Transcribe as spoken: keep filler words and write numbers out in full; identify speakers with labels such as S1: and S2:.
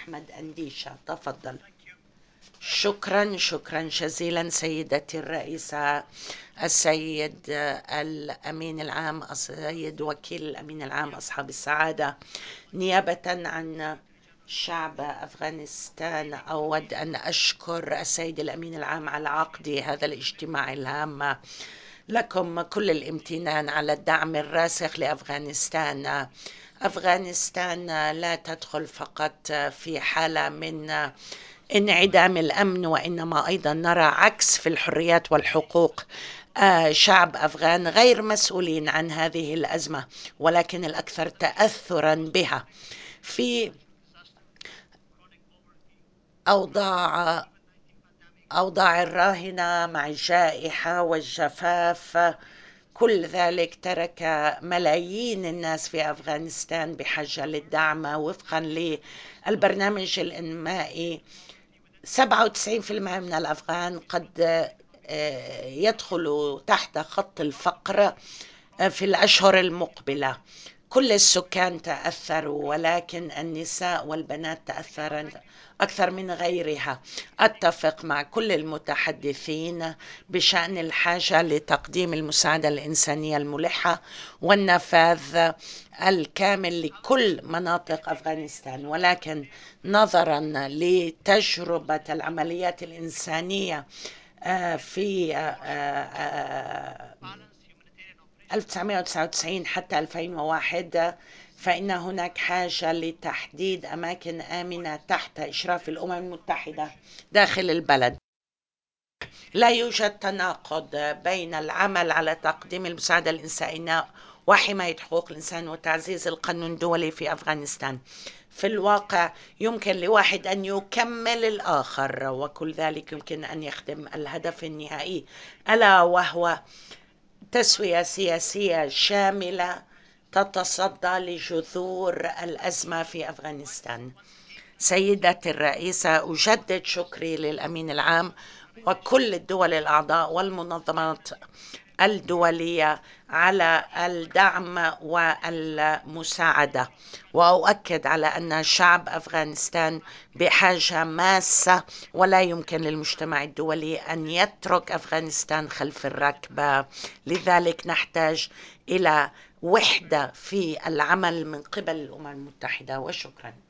S1: أحمد أنديشة. تفضل. شكرا شكرا جزيلا سيدتي الرئيسة، السيد الأمين العام، السيد وكيل الأمين العام أصحاب السعادة، نيابة عن شعب أفغانستان أود أن أشكر السيد الأمين العام على عقد هذا الاجتماع الهام. لكم كل الامتنان على الدعم الراسخ لأفغانستان. أفغانستان لا تدخل فقط في حالة من انعدام الأمن، وإنما أيضا نرى عكس في الحريات والحقوق. آه شعب أفغان غير مسؤولين عن هذه الأزمة، ولكن الأكثر تأثرا بها في أوضاع أوضاع الراهنة مع الجائحة والجفاف. كل ذلك ترك ملايين الناس في أفغانستان بحاجة للدعم. وفقا للبرنامج الإنمائي سبعة وتسعين بالمئة من الأفغان قد يدخلوا تحت خط الفقر في الأشهر المقبلة. كل السكان تأثروا، ولكن النساء والبنات تأثرن أكثر من غيرها. أتفق مع كل المتحدثين بشأن الحاجة لتقديم المساعدة الإنسانية الملحة والنفاذ الكامل لكل مناطق أفغانستان، ولكن نظرا لتجربة العمليات الإنسانية في ألف وتسعمئة وتسعة وتسعين حتى ألفين وواحد، فإن هناك حاجة لتحديد أماكن آمنة تحت إشراف الأمم المتحدة داخل البلد. لا يوجد تناقض بين العمل على تقديم المساعدة الإنسانية وحماية حقوق الإنسان وتعزيز القانون الدولي في أفغانستان. في الواقع يمكن لواحد أن يكمل الآخر، وكل ذلك يمكن أن يخدم الهدف النهائي، ألا وهو تسوية سياسية شاملة تتصدى لجذور الأزمة في أفغانستان. سيدتي الرئيسة، أجدد شكري للأمين العام وكل الدول الأعضاء والمنظمات الدولية على الدعم والمساعدة، وأؤكد على أن شعب أفغانستان بحاجة ماسة، ولا يمكن للمجتمع الدولي أن يترك أفغانستان خلف الركبة. لذلك نحتاج إلى وحدة في العمل من قبل الأمم المتحدة. وشكرا.